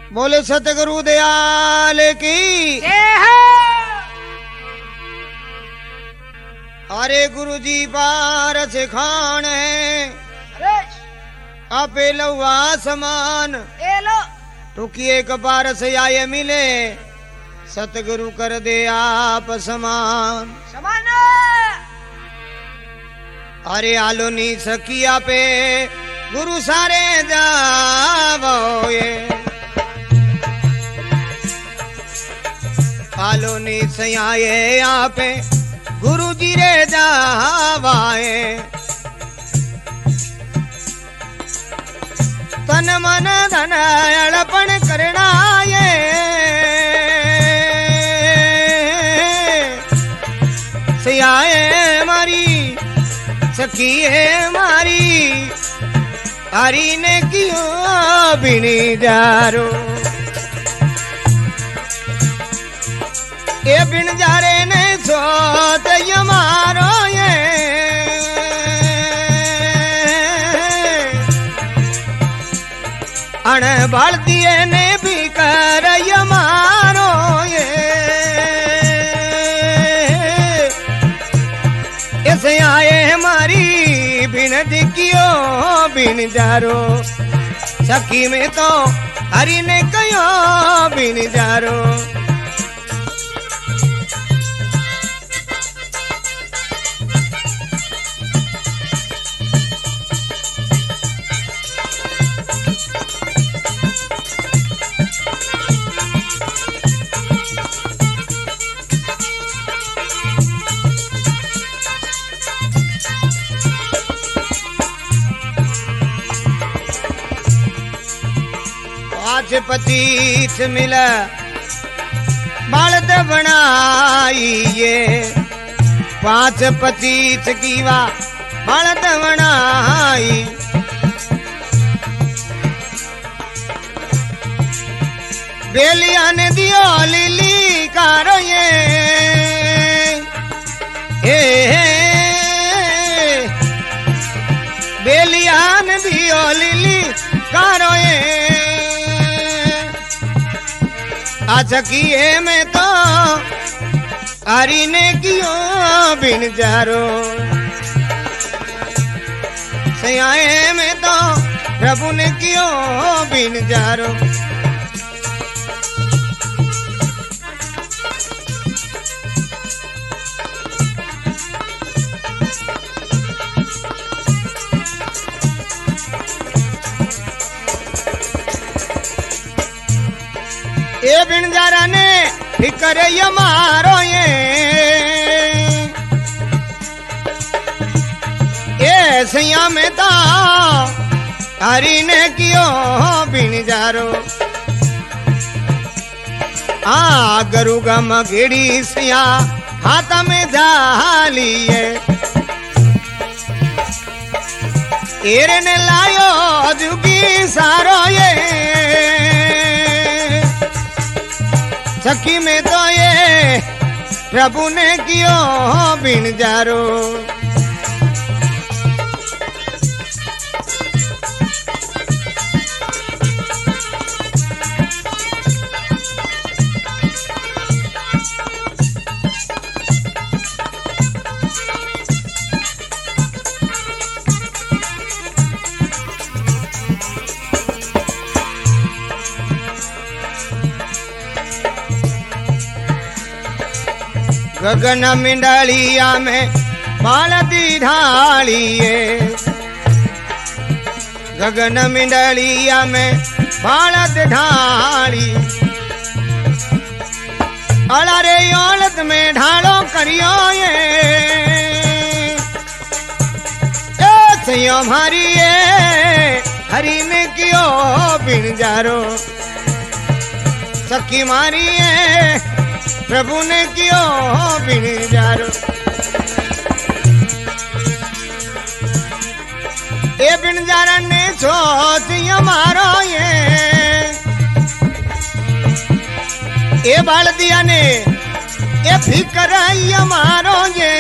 बोले सतगुरु दयाल की। अरे गुरु जी पारस खान है आपे लवा समान टुकिए कपारस आये मिले सतगुरु कर दे आप समान समान। अरे आलो नी सकिया पे गुरु सारे जावो ये आलो नी सयाए यहाँ पे गुरु जी रे जावाए तन मन धन अड़पण करना ये सयाए मारी सखी है मारी हरी ने क्यों बिनी जारो ये बिन जारे ने सोत यमारो ये अण बालतिए ने भी कर यमारो ये ऐसे आए हमारी बिन दिखियो बिन जारो सखी में तो हरी ने कयो बिन जारो पतीत मिला बालद बनाइए 5 पतीत कीवा बालद बनाई बेलिया ने दियो लिली कारो ये बेलिया ने दियो लिली कारो ये सखिए में तो हरी ने क्यों बिन जारो सयाए में तो प्रभु ने क्यों बिन जारो ये बिन जारा ने फिकर ये मारो ये सैया में तो हरी ने क्यों बिन जारो गरु गम गिड़ी सैया हाथ में झालिए एरे ने लायो जुगी सारो ये सखी में तो ये प्रभु ने क्यों बिन जारो गगन मिंडलिया में बालदी ढालिए गगन मिंडलिया में बालद ढाली अड़ारे औलत में ढालो करियो ये सैयो मारी ये हरी ने क्यों बिन जारो सखी मारी ये प्रभु ने क्यों बिन जारो ये बिन जारा ने सोच मारो ये बाल दिया ने ये फिकर मारो ये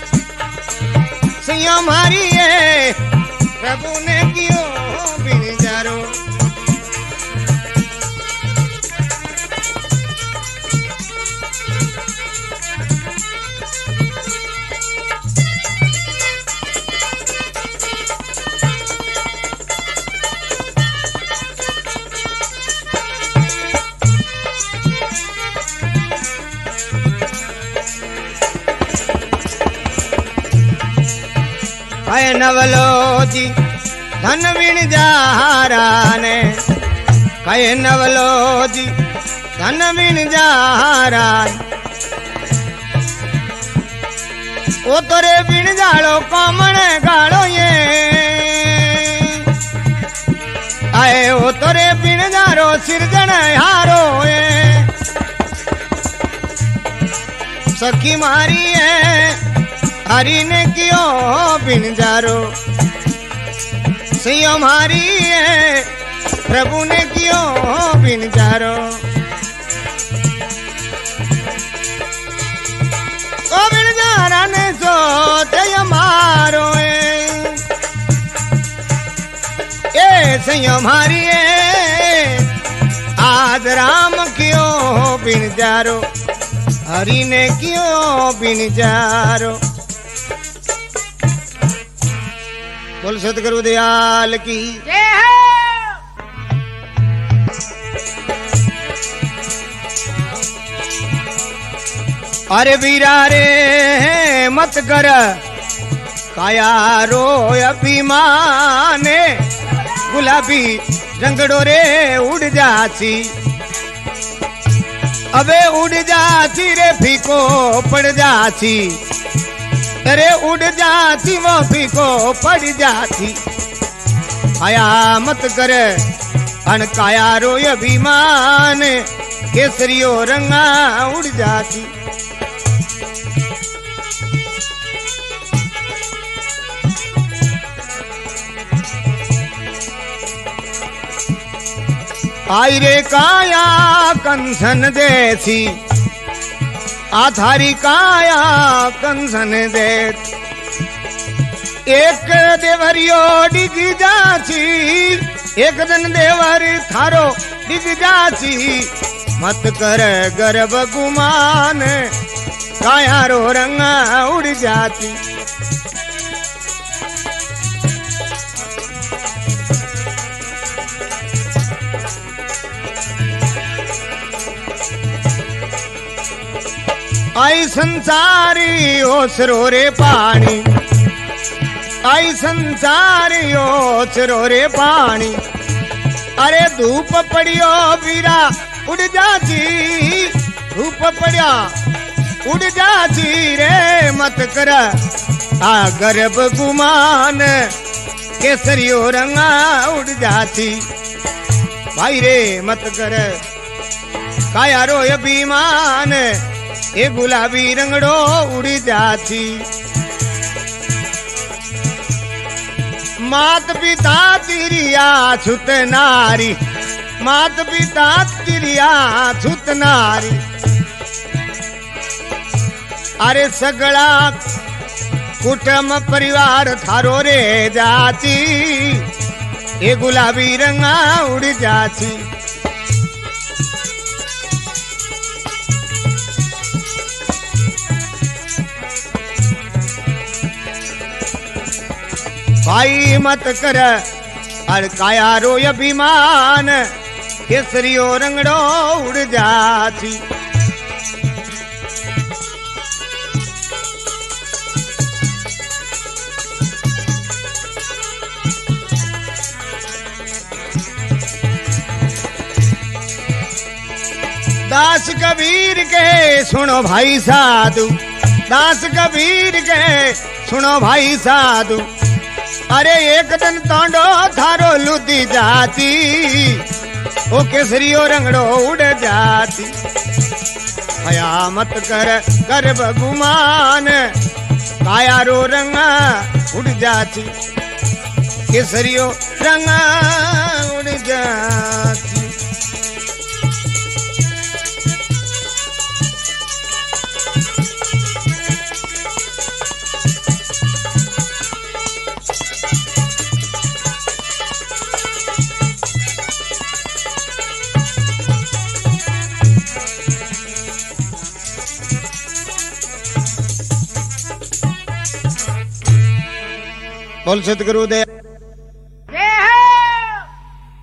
सैया मारी ये प्रभु ने क्यों बिन जारो कहे नवलो जी धन विण जारा ने कहे नवलो जी धन विण जारा ओ तोरे बिन जाड़ो कामण गाड़ो ये आए ओ तोरे बिन जारो सिरजन हारो ये सखी मारी है हरि ने कियो बिन जारो सियो मारी है प्रभु ने कियो बिन जारो बिन जारा ने सोते मारो ए सैयो मारी आज राम क्यों बिन जारो हरि ने क्यों बिन जारो। बोल सतगुरु दयाल की अरे वीरा रे मत कर काया रो अभिमान गुलाबी रंगड़ो रे उड़ जाची अबे उड़ जाची रे फीको पड़ जाची अरे उड़ जाची वो फीको पड़ जाची काया मत कर अन काया रो अभिमान केसरियो रंगा उड़ जाची आई रे काया कंसन देसी आधारी काया कंसन दे एक देवरियो डिग जाची एक दिन देवर थारो डिग जाची मत कर गर्भ गुमान काया रो रंगा उड़ जाती आई संसारी ओसरो रे पानी आई संसारी ओसरो रे पानी अरे धूप पड़ियो वीरा उड़ जाची धूप पड़िया उड़ जाची रे मत कर आ गर्भ गुमान केसरियो रंगा उड़ जाची भाई रे मत कर काया रो अभिमान ए गुलाबी रंगड़ो उड़ जाती मात पिता तिरिया छुत नारी मात पिता तिरिया छुत नारी अरे सगड़ा कुटुंब परिवार थारो रे जाती ए गुलाबी रंगा उड़ जाती भाई मत कर अड़काया रो अभिमान केसरियो रंगड़ो उड़ जाती दास कबीर के सुनो भाई साधु दास कबीर के सुनो भाई साधु अरे एक दिन तोंडो थारो लुदी जाती ओ केसरियो रंगड़ो उड़ जाती हया मत कर गर्भ गुमान काया रो रंगा उड़ जाती केसरियो रंगा उड़ जाती बोल सतगुरु दे।